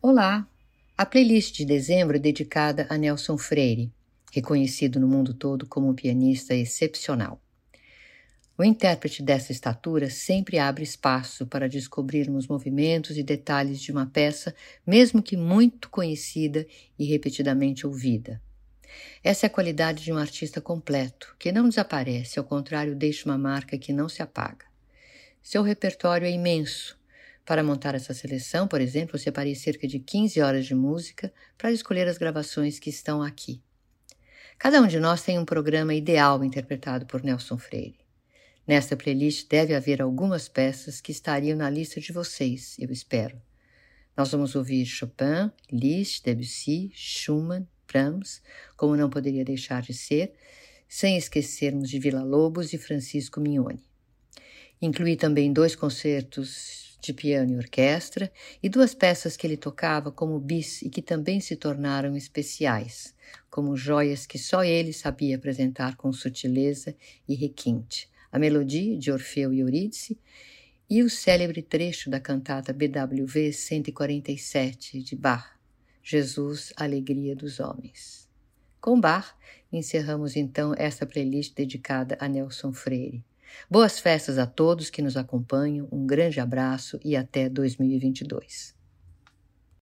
Olá! A playlist de dezembro é dedicada a Nelson Freire, reconhecido no mundo todo como um pianista excepcional. O intérprete dessa estatura sempre abre espaço para descobrirmos movimentos e detalhes de uma peça, mesmo que muito conhecida e repetidamente ouvida. Essa é a qualidade de um artista completo, que não desaparece, ao contrário, deixa uma marca que não se apaga. Seu repertório é imenso. Para montar essa seleção, por exemplo, eu separei cerca de 15 horas de música para escolher as gravações que estão aqui. Cada um de nós tem um programa ideal interpretado por Nelson Freire. Nesta playlist deve haver algumas peças que estariam na lista de vocês, eu espero. Nós vamos ouvir Chopin, Liszt, Debussy, Schumann, Brahms, como não poderia deixar de ser, sem esquecermos de Villa-Lobos e Francisco Mignone. Incluí também 2 concertos de piano e orquestra e 2 peças que ele tocava como bis e que também se tornaram especiais, como joias que só ele sabia apresentar com sutileza e requinte, a melodia de Orfeu e Eurídice e o célebre trecho da cantata BWV 147 de Bach, Jesus, Alegria dos Homens. Com Bach, encerramos então esta playlist dedicada a Nelson Freire. Boas festas a todos que nos acompanham, um grande abraço e até 2022.